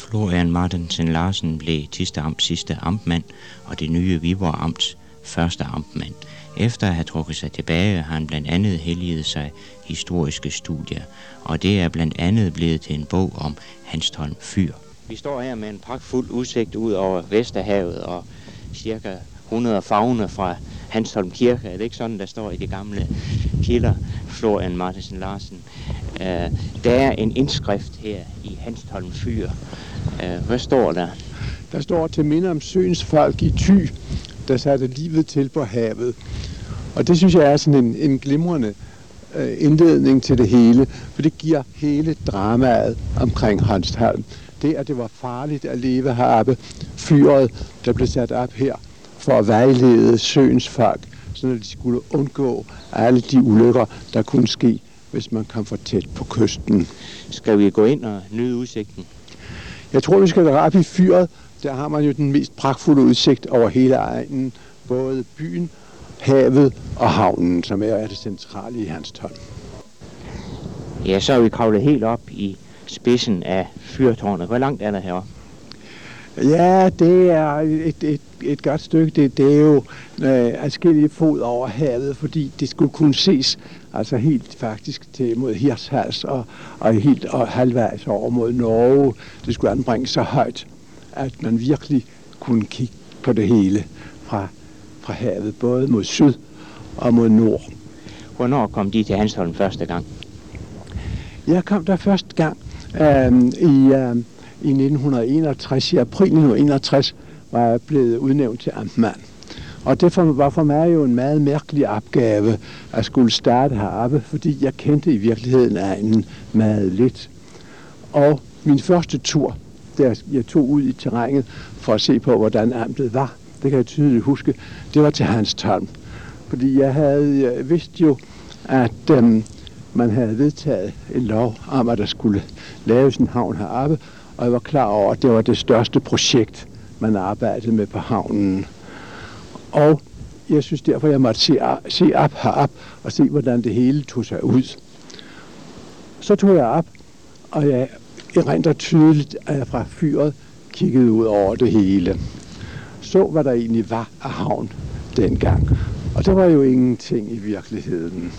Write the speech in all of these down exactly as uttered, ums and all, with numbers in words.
Florian Martensen Larsen blev Thisted Amts sidste amtmand og det nye Viborg Amts første amtmand. Efter at have trukket sig tilbage, har han blandt andet helliget sig historiske studier, og det er blandt andet blevet til en bog om Hanstholm Fyr. Vi står her med en pragtfuld udsigt ud over Vesterhavet og cirka hundrede favne fra Hanstholm Kirke. Er det ikke sådan, der står i de gamle kilder, Florian Martensen Larsen? Uh, der er en indskrift her i Hanstholm Fyr. Uh, hvad står der? Der står til minde om søens folk i Thy, der satte livet til på havet. Og det synes jeg er sådan en, en glimrende øh, indledning til det hele, for det giver hele dramaet omkring Hanstholm. Det, at det var farligt at leve heroppe, fyret, der blev sat op her for at vejlede søens folk, så de skulle undgå alle de ulykker, der kunne ske, hvis man kom for tæt på kysten. Skal vi gå ind og nyde udsigten? Jeg tror, vi skal op i fyret. Der har man jo den mest pragtfulde udsigt over hele egnen, både byen, havet og havnen, som er det centrale i Hanstholm. Ja, så er vi kravlet helt op i spidsen af fyrtårnet. Hvor langt er der heroppe? Ja, det er et, et, et godt stykke. Det, det er jo øh, adskillige fod over havet, fordi det skulle kunne ses altså helt faktisk til mod Hirtshals og, og helt og halvvejs over mod Norge. Det skulle anbringes så højt, at man virkelig kunne kigge på det hele fra, fra havet, både mod syd og mod nord. Hvornår kom de til Hanstholm første gang? Jeg kom der første gang øh, i, øh, i nitten enogtres. I april nitten enogtres var jeg blevet udnævnt til amtmand. Og det var for mig jo en meget mærkelig opgave at skulle starte heroppe, fordi jeg kendte i virkeligheden egnen meget lidt. Og min første tur, der jeg tog ud i terrænet for at se på, hvordan amtet var, det kan jeg tydeligt huske, det var til Hanstholm. Fordi jeg havde jeg vidste jo, at øhm, man havde vedtaget en lov om, at der skulle laves en havn heroppe, og jeg var klar over, at det var det største projekt, man arbejdede med på havnen. Og jeg synes derfor, jeg måtte se, se op herop og se, hvordan det hele tog sig ud. Så tog jeg op, og jeg erindrer tydeligt, at jeg fra fyret kiggede ud over det hele. Så, hvad der egentlig var af havn dengang. Og der var jo ingenting i virkeligheden.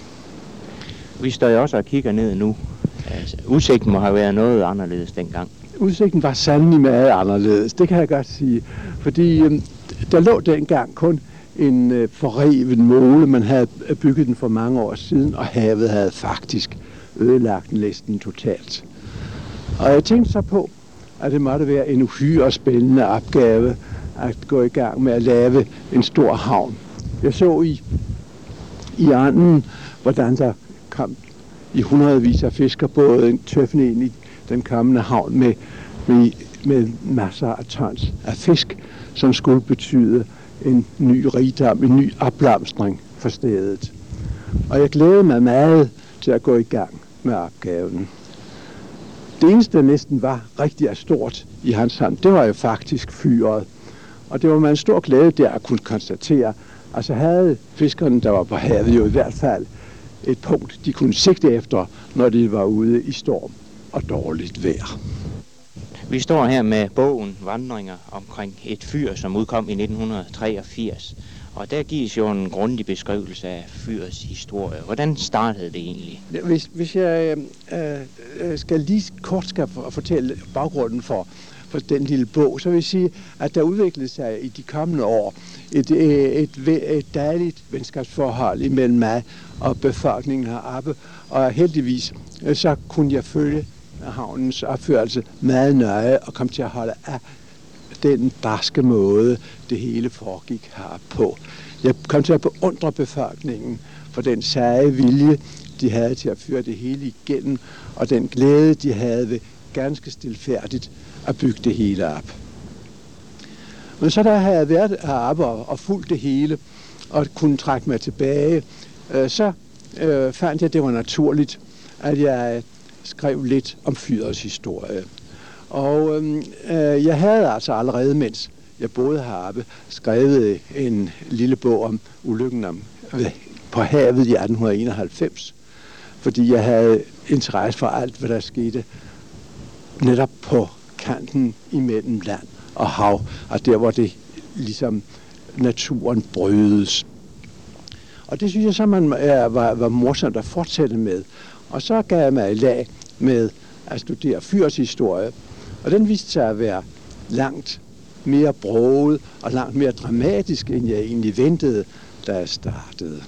Vi står jo også og kigger ned nu. Altså, udsigten må have været noget anderledes dengang. Udsigten var sandelig meget anderledes, det kan jeg godt sige. Fordi øhm, der lå dengang kun en øh, forreven måle. Man havde bygget den for mange år siden, og havet havde faktisk ødelagt den næsten totalt. Og jeg tænkte så på, at det måtte være en uhyre spændende opgave at gå i gang med at lave en stor havn. Jeg så i, i anden, hvordan der kom i hundredvis af fiskerbåde tøffende ind i den kommende havn med, med, med masser af tons af fisk, som skulle betyde en ny rigdom, en ny opblomstring for stedet. Og jeg glædede mig meget til at gå i gang med opgaven. Det eneste, der næsten var rigtig stort i Hanstholm, det var jo faktisk fyret. Og det var med en stor glæde der at kunne konstatere, altså havde fiskerne, der var på havet, jo i hvert fald et punkt, de kunne sigte efter, når de var ude i storm og dårligt vejr. Vi står her med bogen Vandringer omkring et fyr, som udkom i nitten treogfirs. Og der gives jo en grundig beskrivelse af fyrets historie. Hvordan startede det egentlig? Hvis, hvis jeg øh, øh, skal lige kort skal fortælle baggrunden for, for den lille bog, så vil jeg sige, at der udviklede sig i de kommende år et, et, et, et dejligt venskabsforhold imellem mig og befolkningen heroppe. Og heldigvis så kunne jeg følge havnens opførelse meget nøje og kom til at holde af den barske måde, det hele foregik her på. Jeg kom til at beundre befolkningen for den seje vilje, de havde til at føre det hele igennem, og den glæde, de havde ved ganske stilfærdigt at bygge det hele op. Men så da jeg havde været heroppe og, og fulgt det hele, og kunne trække mig tilbage, øh, så øh, fandt jeg, at det var naturligt, at jeg skrev lidt om fyrets historie. Og øh, jeg havde altså allerede, mens jeg boede heroppe, skrevet en lille bog om ulykken om, på havet i atten enoghalvfems, fordi jeg havde interesse for alt, hvad der skete netop på kanten imellem land og hav, og der hvor det ligesom naturen brydes. Og det synes jeg så, man er, var, var morsomt at fortsætte med. Og så gav jeg mig i lag med at studere fyrs historie, og den viste sig at være langt mere broget og langt mere dramatisk, end jeg egentlig ventede, da jeg startede.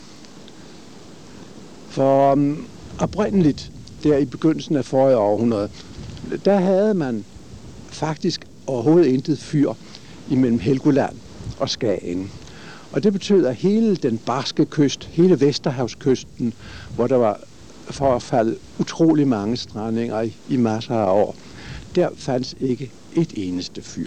For um, oprindeligt, der i begyndelsen af forrige århundrede, der havde man faktisk overhovedet intet fyr imellem Helgoland og Skagen. Og det betød, at hele den barske kyst, hele Vesterhavskysten, hvor der var forfaldet utrolig mange strandinger i, i masser af år, der fandtes ikke et eneste fyr.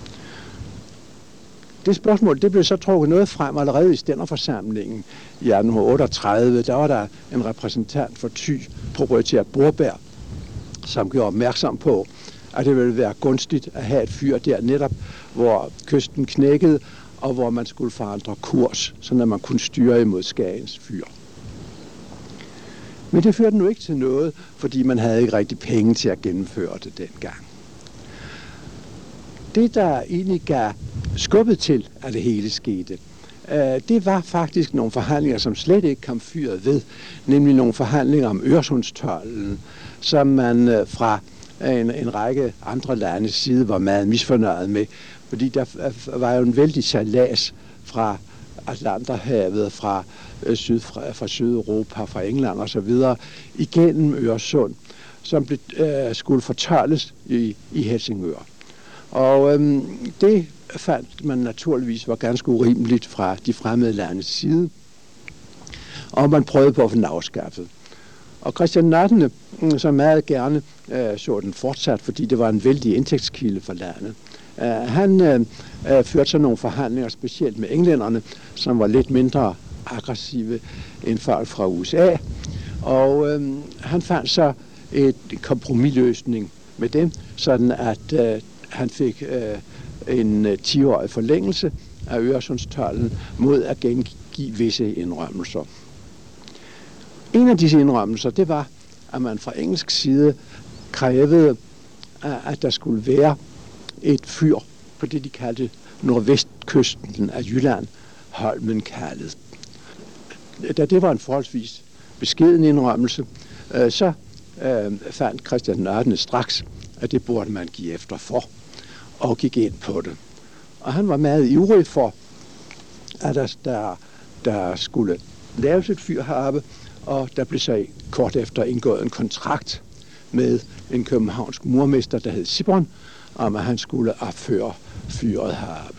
Det spørgsmål, det blev så trukket noget frem allerede i stænderforsamlingen i atten otteogtredive. Der var der en repræsentant for Thy, proprietær Borberg, som gjorde opmærksom på, at det ville være gunstigt at have et fyr der netop, hvor kysten knækkede, og hvor man skulle forandre kurs, så man kunne styre imod Skagens fyr. Men det førte nu ikke til noget, fordi man havde ikke rigtig penge til at gennemføre det dengang. Det, der egentlig gav skubbet til, at det hele skete, det var faktisk nogle forhandlinger, som slet ikke kom fyret ved, nemlig nogle forhandlinger om Øresundstolden, som man fra en, en række andre landes side var meget misfornøjet med, fordi der var jo en vældig sejlads fra Atlanterhavet, fra, syd, fra, fra Sydeuropa, fra England og så videre, igennem Øresund, som blev, øh, skulle fortoldes i, i Helsingør. Og øhm, det fandt man naturligvis var ganske urimeligt fra de fremmede landes side, og man prøvede på at få den afskaffet. Og Christian den attende, som meget gerne øh, så den fortsat, fordi det var en vældig indtægtskilde for landet, Uh, han uh, førte så nogle forhandlinger, specielt med englænderne, som var lidt mindre aggressive end folk fra U S A. Og uh, han fandt så et kompromisløsning med dem, sådan at uh, han fik uh, en uh, ti-årig forlængelse af Øresundstolden mod at gengive visse indrømmelser. En af disse indrømmelser, det var, at man fra engelsk side krævede, uh, at der skulle være et fyr på det, de kaldte nordvestkysten af Jylland, Holmen kaldet. Da det var en forholdsvis beskeden indrømmelse, øh, så øh, fandt Christian den attende straks, at det burde man give efter for, og gik ind på det. Og han var meget ivrig for, at der, der, der skulle laves et fyr heroppe, og der blev så kort efter indgået en kontrakt med en københavnsk murmester, der hed Sibron, om at han skulle opføre fyret heroppe.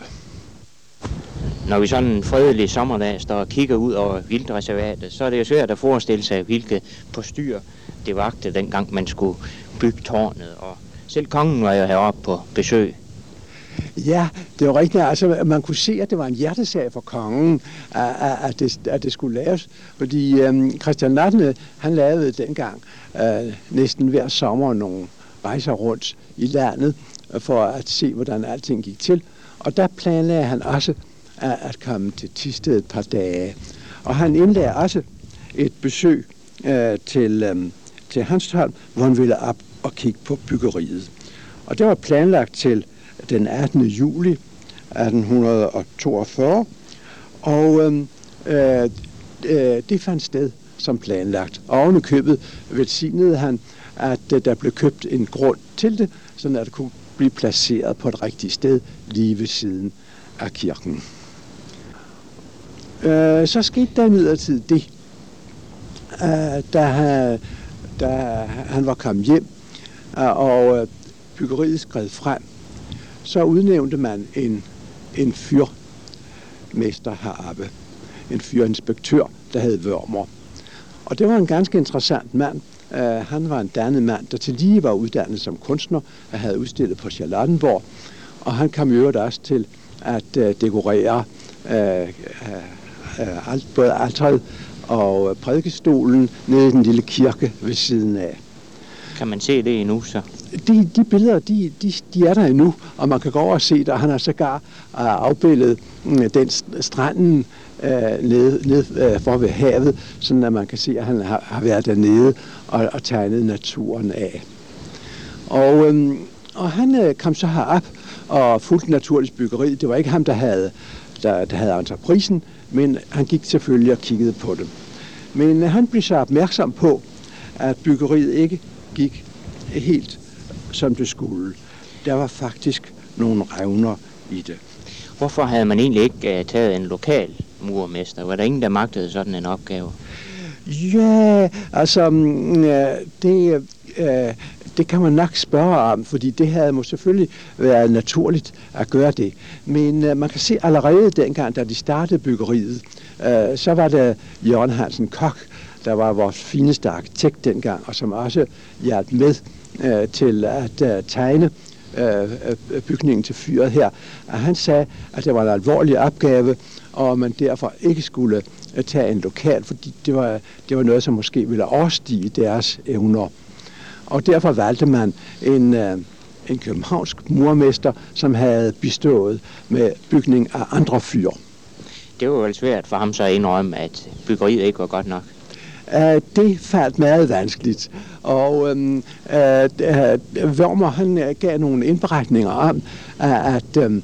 Når vi sådan en fredelig sommerdag står og kigger ud over vildreservatet, så er det jo svært at forestille sig, hvilke postyr det vagte, dengang man skulle bygge tårnet. Og selv kongen var jo heroppe på besøg. Ja, det var rigtigt. Altså, man kunne se, at det var en hjertesag for kongen, at, at, det, at det skulle laves. Fordi øhm, Christian den attende, han lavede dengang øh, næsten hver sommer nogle rejser rundt i landet, for at se, hvordan alting gik til. Og der planlagde han også at, at komme til Thisted et par dage. Og han indlagde også et besøg øh, til, øh, til Hanstholm, hvor han ville op og kigge på byggeriet. Og det var planlagt til den attende juli atten toogfyrre, og øh, øh, det fandt sted som planlagt. Og oven i købet velsignede han, at øh, der blev købt en grund til det, så at det kunne blive placeret på et rigtigt sted lige ved siden af kirken. Øh, så skete der imidlertid det, øh, da, han, da han var kommet hjem, øh, og øh, byggeriet skred frem, så udnævnte man en, en fyrmester heroppe, en fyrinspektør, der hed Wørmer. Og det var en ganske interessant mand. Uh, han var en dannet mand, der til lige var uddannet som kunstner, og havde udstillet på Charlottenborg. Og han kom i øvrigt også til at uh, dekorere uh, uh, alt, både alteret og uh, prædikestolen nede i den lille kirke ved siden af. Kan man se det endnu så? De, de billeder, de, de, de er der endnu, og man kan gå over og se det, og han har sågar uh, afbildet uh, den stranden uh, nede, nede uh, for ved havet, sådan at man kan se, at han har, har været dernede og, og tegnet naturen af. Og, um, Og han øh, kom så herop og fulgte naturligt byggeriet. Det var ikke ham, der havde, der, der havde entreprisen, men han gik selvfølgelig og kiggede på det. Men øh, han blev så opmærksom på, at byggeriet ikke gik helt som det skulle. Der var faktisk nogle revner i det. Hvorfor havde man egentlig ikke uh, taget en lokal murermester? Var der ingen, der magtede sådan en opgave? Ja, altså, det, det kan man nok spørge om, fordi det havde må selvfølgelig været naturligt at gøre det. Men man kan se allerede dengang, da de startede byggeriet, så var det Jørgen Hansen Koch, der var vores fineste arkitekt dengang, og som også hjalp med til at tegne bygningen til fyret her. Og han sagde, at det var en alvorlig opgave, og man derfor ikke skulle tage en lokal, fordi det var, det var noget, som måske ville overstige deres evner. Og derfor valgte man en, en københavnsk murmester, som havde bestået med bygning af andre fyr. Det var vel svært for ham så at indrømme, at byggeriet ikke var godt nok. Uh, det faldt meget vanskeligt, og um, uh, Wormer han uh, gav nogle indberetninger om, uh, at, um,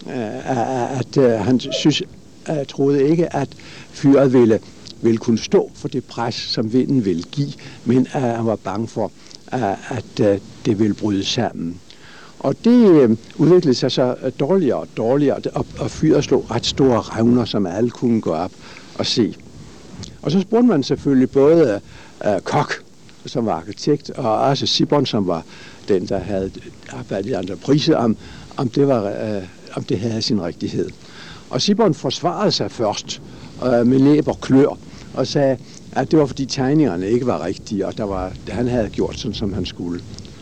uh, at uh, han synes, uh, troede ikke, at fyret ville, ville kunne stå for det pres, som vinden ville give, men uh, han var bange for, uh, at uh, det ville bryde sammen. Og det uh, udviklede sig så uh, dårligere og dårligere, og, og fyret slog ret store revner, som alle kunne gå op og se. Og så spurgte man selvfølgelig både uh, Koch, som var arkitekt, og også Sibon, som var den, der havde arbejdet i entreprise, om, om, det var, uh, om det havde sin rigtighed. Og Sibon forsvarede sig først uh, med næb og klør, og sagde, at det var fordi tegningerne ikke var rigtige, og der var, han havde gjort sådan, som han skulle.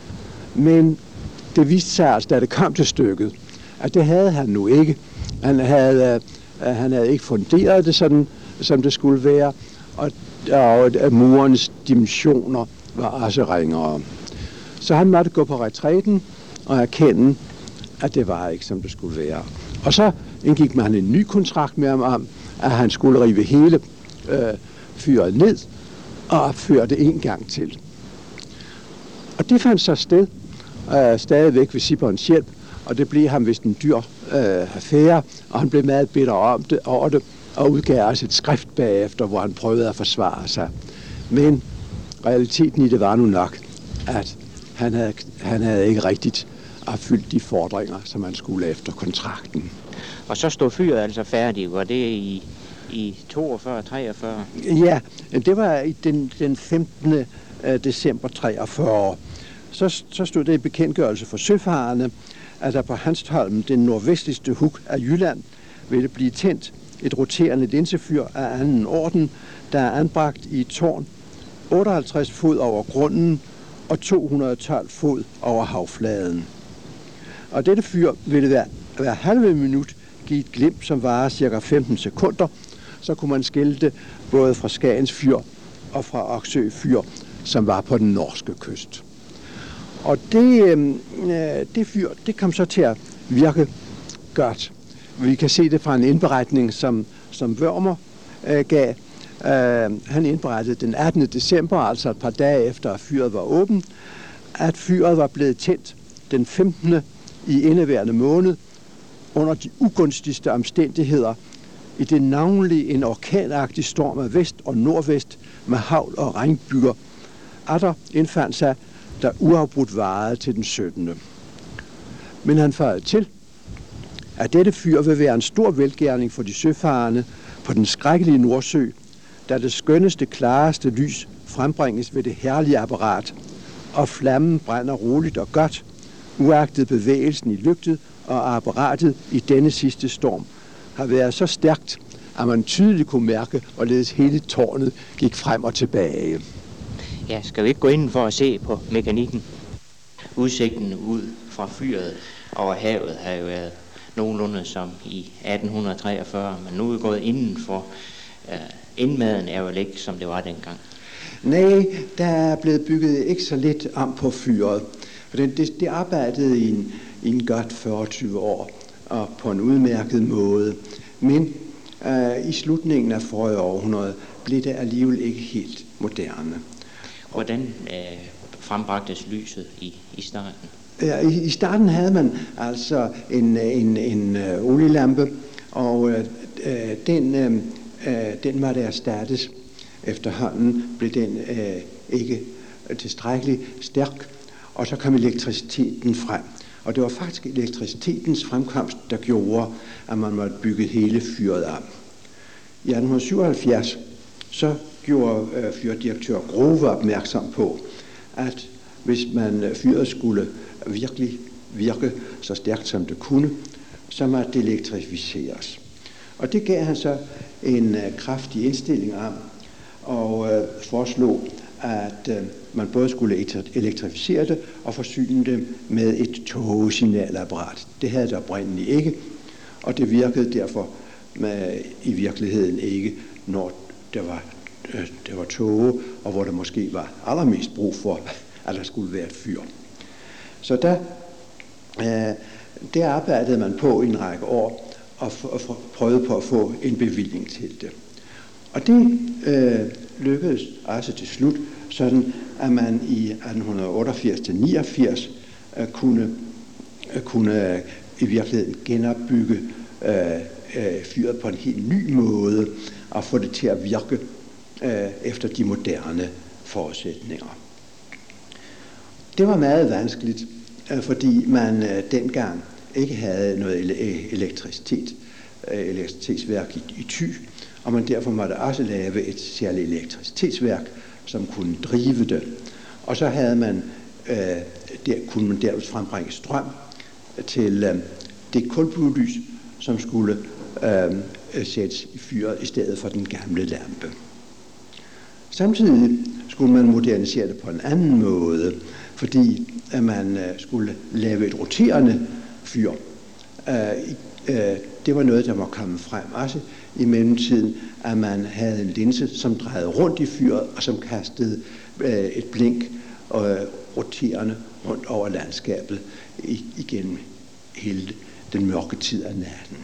Men det viste sig altså, da det kom til stykket, at det havde han nu ikke. Han havde, uh, han havde ikke funderet det sådan, som det skulle være, og, og murens dimensioner var også ringere. Så han måtte gå på retræten og erkende, at det var ikke, som det skulle være. Og så indgik man en ny kontrakt med ham om, at han skulle rive hele øh, fyret ned og opføre det en gang til. Og det fandt så sted øh, stadigvæk ved Sibons hjælp, og det blev ham vist en dyr øh, affære, og han blev meget bitter om det, over det, og udgav også et skrift bagefter, hvor han prøvede at forsvare sig. Men realiteten i det var nu nok, at han havde, han havde ikke rigtigt opfyldt de fordringer, som han skulle efter kontrakten. Og så stod fyret altså færdig. Var det i, i toogfyrre treogfyrre? Ja, det var i den, den femtende december treogfyrre. Så, så stod det i bekendtgørelse for søfarerne, at der på Hanstholm, den nordvestligste hug af Jylland, ville blive tændt et roterende linsefyr af anden orden, der er anbragt i et tårn otteoghalvtreds fod over grunden og to hundrede og tolv fod over havfladen. Og dette fyr ville hver, hver halve minut give et glimt, som varer cirka femten sekunder, så kunne man skille det både fra Skagens fyr og fra Oksø fyr, som var på den norske kyst. Og det, øh, det fyr, det kom så til at virke godt. Vi kan se det fra en indberetning, som, som Wormer øh, gav. Øh, han indberettede den attende december, altså et par dage efter, at fyret var åbent, at fyret var blevet tændt den femtende i indeværende måned under de ugunstigste omstændigheder i det navnlig en orkanagtig storm af vest og nordvest med hagl og regnbyger. Atter indfandt sig, der uafbrudt varede til den syttende. Men han føjede til, at dette fyr vil være en stor velgerning for de søfarende på den skrækkelige Nordsø, da det skønneste, klareste lys frembringes ved det herlige apparat, og flammen brænder roligt og godt, uagtet bevægelsen i lygtet og apparatet i denne sidste storm har været så stærkt, at man tydeligt kunne mærke, hvorledes hele tårnet gik frem og tilbage. Ja, skal vi ikke gå ind for at se på mekanikken? Udsigten ud fra fyret over havet har jo været nogenlunde som i atten treogfyrre, men nu er vi gået indenfor. Uh, indmaden er jo ikke, som det var dengang. Nej, der er blevet bygget ikke så lidt om på fyret. For det, det, det arbejdede i en, i en godt fyrre til tyve år, og på en udmærket måde. Men uh, i slutningen af forrige århundrede blev det alligevel ikke helt moderne. Hvordan uh, frembragtes lyset i, i starten? Ja, i, I starten havde man altså en, en, en uh, olielampe, og uh, den, uh, den var der erstattes. Efterhånden blev den uh, ikke tilstrækkeligt stærk, og så kom elektriciteten frem. Og det var faktisk elektricitetens fremkomst, der gjorde, at man måtte bygge hele fyret om. I atten syvoghalvfjerds så gjorde uh, fyrdirektør Grove opmærksom på, at hvis man uh, fyret skulle virkelig virke så stærkt som det kunne, så måtte det elektrificeres. Og det gav han så en uh, kraftig indstilling om, og uh, foreslog, at uh, man både skulle elektrificere det og forsyne det med et togsignalapparat. Det havde det oprindeligt ikke, og det virkede derfor med, i virkeligheden ikke, når der var, øh, der var tog, og hvor der måske var allermest brug for, at der skulle være et fyr. Så der, øh, der arbejdede man på i en række år, og, f- og prøvede på at få en bevilling til det. Og det øh, lykkedes altså til slut, sådan at man i atten otteogfirs til niogfirs øh, kunne, øh, kunne øh, i virkeligheden genopbygge øh, øh, fyret på en helt ny måde, og få det til at virke øh, efter de moderne forudsætninger. Det var meget vanskeligt, øh, fordi man øh, dengang ikke havde noget elektricitet, øh, elektricitetsværk i, i Thy, og man derfor måtte også lave et særligt elektricitetsværk, som kunne drive det. Og så havde man, øh, der kunne man derud frembringe strøm til øh, det kulbulelys, som skulle øh, sættes i fyret i stedet for den gamle lampe. Samtidig skulle man modernisere det på en anden måde, fordi at man øh, skulle lave et roterende fyr. Øh, øh, det var noget, der var kommet frem også i mellemtiden, at man havde en linse, som drejede rundt i fyret, og som kastede øh, et blink øh, roterende rundt over landskabet igennem hele den mørke tid af natten.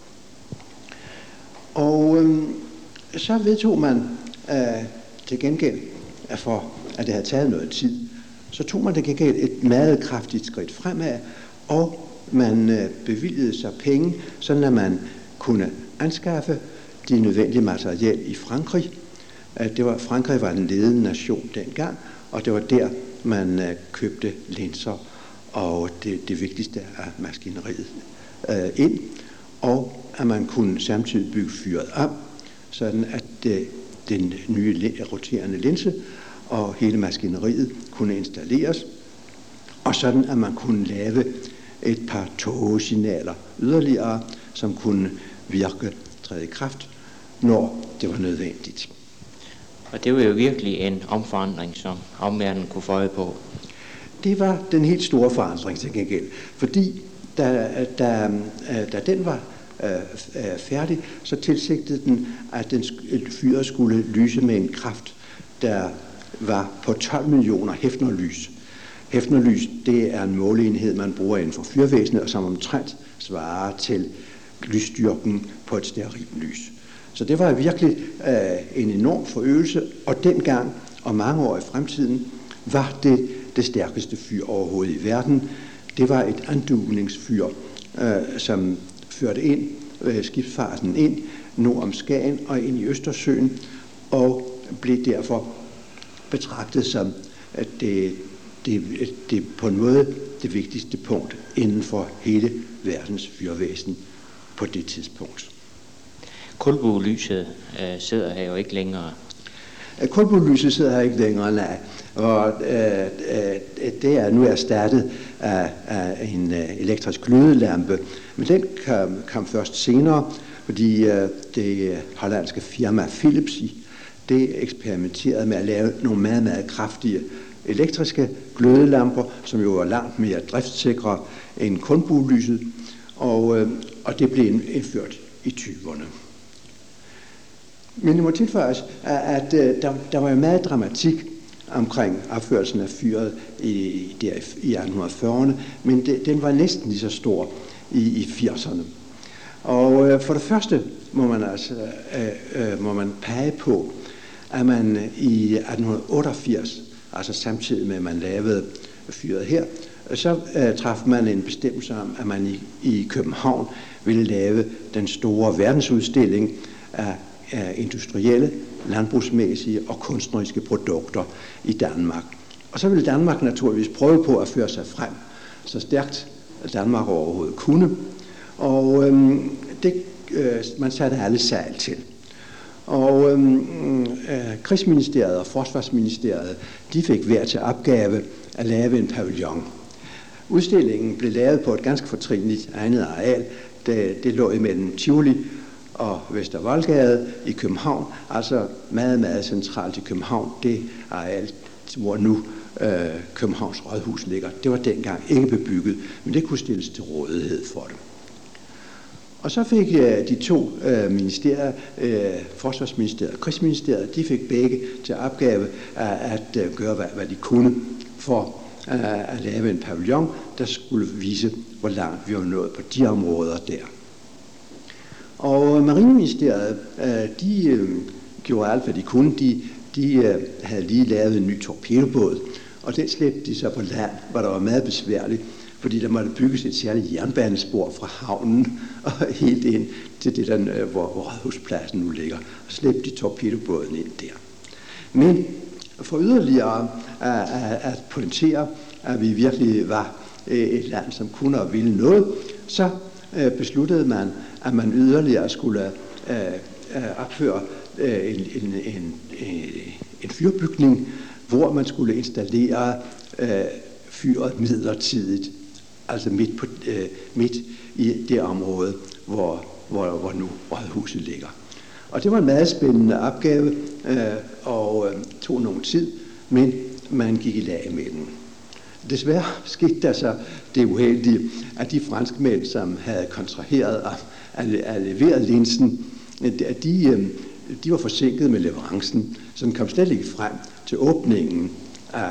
Og øh, så vedtog man øh, til gengæld, at for at det havde taget noget tid, så tog man til gengæld et meget kraftigt skridt fremad, og man øh, bevilgede sig penge, sådan at man kunne anskaffe de nødvendige materiel i Frankrig. Det var, Frankrig var den ledende nation dengang, og det var der, man uh, købte linser og det, det vigtigste af maskineriet uh, ind, og at man kunne samtidig bygge fyret om, sådan at uh, den nye roterende linse og hele maskineriet kunne installeres, og sådan at man kunne lave et par togsignaler yderligere, som kunne virke træde i kraft, når det var nødvendigt. Og det var jo virkelig en omforandring, som omverdenen kunne få øje på. Det var den helt store forandring til gengæld, fordi da, da, da den var øh, færdig, så tilsigtede den, at den fyret skulle lyse med en kraft, der var på tolv millioner Hefnerlys. Hefnerlys, det er en måleenhed, man bruger inden for fyrvæsenet, og som omtrent svarer til lysstyrken på et stearinlys. Så det var virkelig øh, en enorm forøgelse, og dengang og mange år i fremtiden var det det stærkeste fyr overhovedet i verden. Det var et andugningsfyr, øh, som førte ind, øh, skibsfarten ind nord om Skagen og ind i Østersøen, og blev derfor betragtet som at det, det, det på en måde det vigtigste punkt inden for hele verdens fyrvæsen på det tidspunkt. Kulbulelyset øh, sidder her jo ikke længere. Kulbulelyset sidder her ikke længere, nej. Og øh, øh, det er nu erstattet af, af en øh, elektrisk glødelampe. Men den kom, kom først senere, fordi øh, det hollandske firma Philips det eksperimenterede med at lave nogle meget, meget kraftige elektriske glødelamper, som jo var langt mere driftssikre end kulbulelyset, og, øh, og det blev indført i tyverne. Men det må tilføjes, at, at, at der, der var jo meget dramatik omkring opførelsen af fyret i, der, i atten fyrrerne, men det, den var næsten lige så stor i, i firserne. Og øh, for det første må man altså øh, øh, må man pege på, at man i atten otteogfirs, altså samtidig med at man lavede fyret her, så øh, traf man en bestemmelse om, at man i, i København ville lave den store verdensudstilling af, af industrielle, landbrugsmæssige og kunstneriske produkter i Danmark. Og så ville Danmark naturligvis prøve på at føre sig frem så stærkt Danmark overhovedet kunne. Og øhm, det, øh, man satte alle sejl til. Og øhm, øh, Krigsministeriet og Forsvarsministeriet, de fik hver til opgave at lave en pavillon. Udstillingen blev lavet på et ganske fortrinligt egnet areal. Det, det lå imellem Tivoli og Vestervoldgade i København, altså meget, meget centralt i København. Det areal, hvor nu øh, Københavns Rådhus ligger, det var dengang ikke bebygget, men det kunne stilles til rådighed for det. Og så fik øh, de to øh, ministerier, øh, Forsvarsministeriet og Krigsministeriet, de fik begge til opgave at, at øh, gøre, hvad, hvad de kunne for øh, at lave en pavillon, der skulle vise, hvor langt vi var nået på de områder der. Og Marineministeriet, øh, de øh, gjorde alt, hvad de kunne. De, de øh, havde lige lavet en ny torpedobåd, og den slæbte de så på land, hvor der var meget besværligt, fordi der måtte bygges et særligt jernbanespor fra havnen og helt ind til det, der, hvor, hvor Rådhuspladsen nu ligger. Og slæbte de torpedobåden ind der. Men for yderligere at, at, at pointere, at vi virkelig var et land, som kunne og ville noget, så øh, besluttede man, at man yderligere skulle øh, øh, opføre øh, en, en, en, en fyrbygning, hvor man skulle installere øh, fyret midlertidigt, altså midt, på, øh, midt i det område, hvor, hvor, hvor nu Rådhuset ligger. Og det var en meget spændende opgave, øh, og øh, tog nogen tid, men man gik i lag med den. Desværre skete der så det uheldige, at de franskmænd, som havde kontraheret og at leveret linsen, at de, de var forsinket med leverancen, så den kom slet ikke frem til åbningen af,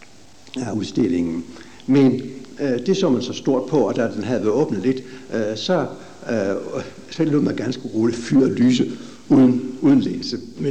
af udstillingen. Men øh, det så man så stort på, og da den havde været åbnet lidt, øh, så, øh, så lod man ganske roligt fyre lyse uden, uden linse. Men,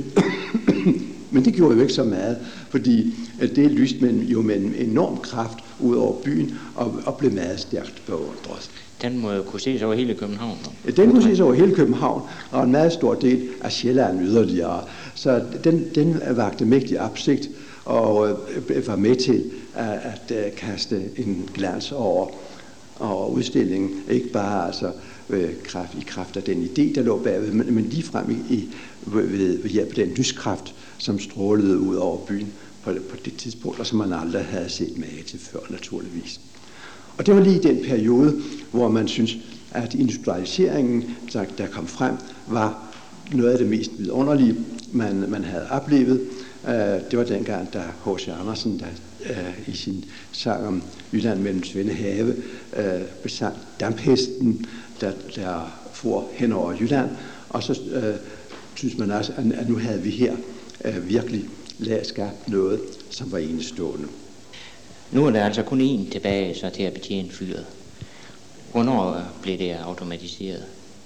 men det gjorde jo ikke så meget, fordi det lyste man jo med en enorm kraft ud over byen og, og blev meget stærkt beundret. Den må jo kunne ses over hele København. Ja, den kunne ses over hele København, og en meget stor del af Sjælland yderligere. Så den, den vagte mægtig opsigt og øh, var med til at, at, at kaste en glans over, over udstillingen. Ikke bare altså, øh, kraft, i kraft af den idé, der lå bagved, men, men ligefrem i, i, ved, ved hjælp af den lyskraft, som strålede ud over byen på, på det tidspunkt, og som man aldrig havde set mage til før, naturligvis. Og det var lige den periode, hvor man synes, at industrialiseringen, der kom frem, var noget af det mest vidunderlige, man, man havde oplevet. Det var dengang, da H C Andersen, der i sin sang om Jylland mellem Svende Have, besang Damphesten, der, der for hen over Jylland. Og så øh, synes man også, at nu havde vi her øh, virkelig lavet skabt noget, som var enestående. Nu er der altså kun én tilbage så til at betjene fyret. Hvornår blev det automatiseret?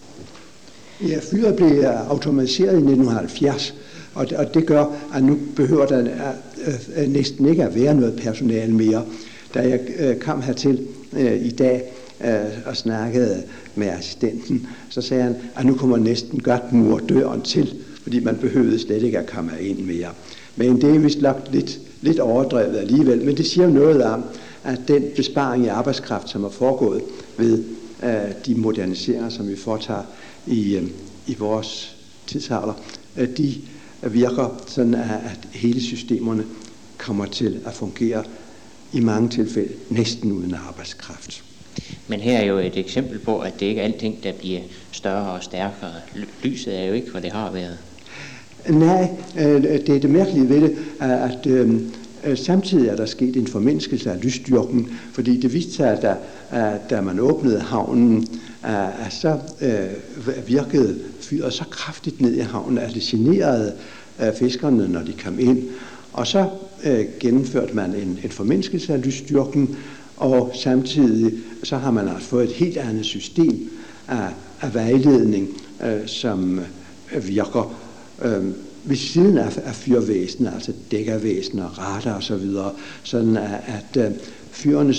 Ja, fyret blev automatiseret i nitten halvfjerds, og det, og det gør, at nu behøver der øh, øh, næsten ikke at være noget personale mere. Da jeg øh, kom hertil øh, i dag øh, og snakkede med assistenten, så sagde han, at nu kommer næsten godt mure døren til, fordi man behøvede slet ikke at komme ind mere. Men det er vist lagt lidt, lidt overdrevet alligevel, men det siger jo noget om, at den besparing i arbejdskraft, som er foregået ved øh, de moderniseringer, som vi foretager i, øh, i vores tidsalder, øh, de virker sådan, at hele systemerne kommer til at fungere i mange tilfælde næsten uden arbejdskraft. Men her er jo et eksempel på, at det ikke er alting, der bliver større og stærkere. Lyset er jo ikke, hvad det har været. Nej, det er det mærkelige ved det, at øh, samtidig er der sket en formindskelse af lysstyrken, fordi det viste sig, at da, at da man åbnede havnen, at så øh, virkede fyret så kraftigt ned i havnen, at det generede øh, fiskerne, når de kom ind. Og så øh, gennemførte man en, en formindskelse af lysstyrken, og samtidig så har man altså fået et helt andet system af, af vejledning, øh, som øh, virker øh, ved siden af, af fyrvæsenet, altså dækkervæsenet og radar og så videre, sådan at, at øh, fyrenes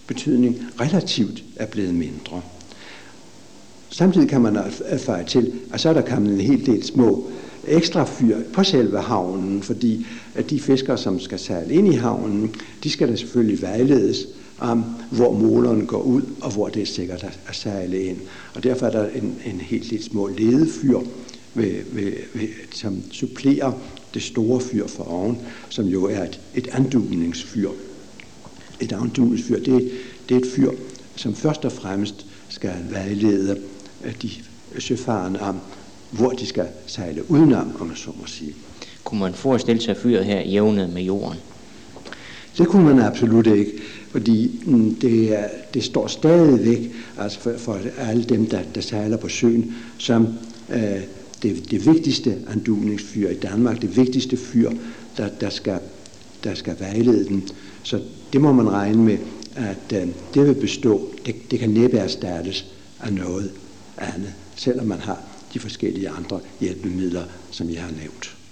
betydning relativt er blevet mindre. Samtidig kan man erfare til, at så er der kommet en hel del små ekstra fyr på selve havnen, fordi at de fiskere, som skal sejle ind i havnen, de skal da selvfølgelig vejledes om, hvor måleren går ud, og hvor det er sikkert at sejle ind. Og derfor er der en, en helt lidt små ledefyr, ved, ved, ved, som supplerer det store fyr for oven, som jo er et, et andugningsfyr. Et andugningsfyr, det, det er et fyr, som først og fremmest skal vejlede de søfarende om, hvor de skal sejle udenom, om man så må sige. Kunne man forestille sig fyret her jævnet med jorden? Det kunne man absolut ikke, fordi det, er, det står stadigvæk, altså for, for alle dem, der, der sejler på søen, som øh, det, det vigtigste andugningsfyr i Danmark, det vigtigste fyr, der, der, skal, der skal vejlede dem. Så det må man regne med, at øh, det vil bestå. Det, det kan næppe erstattes af noget andet, selvom man har de forskellige andre hjælpemidler, som jeg har nævnt.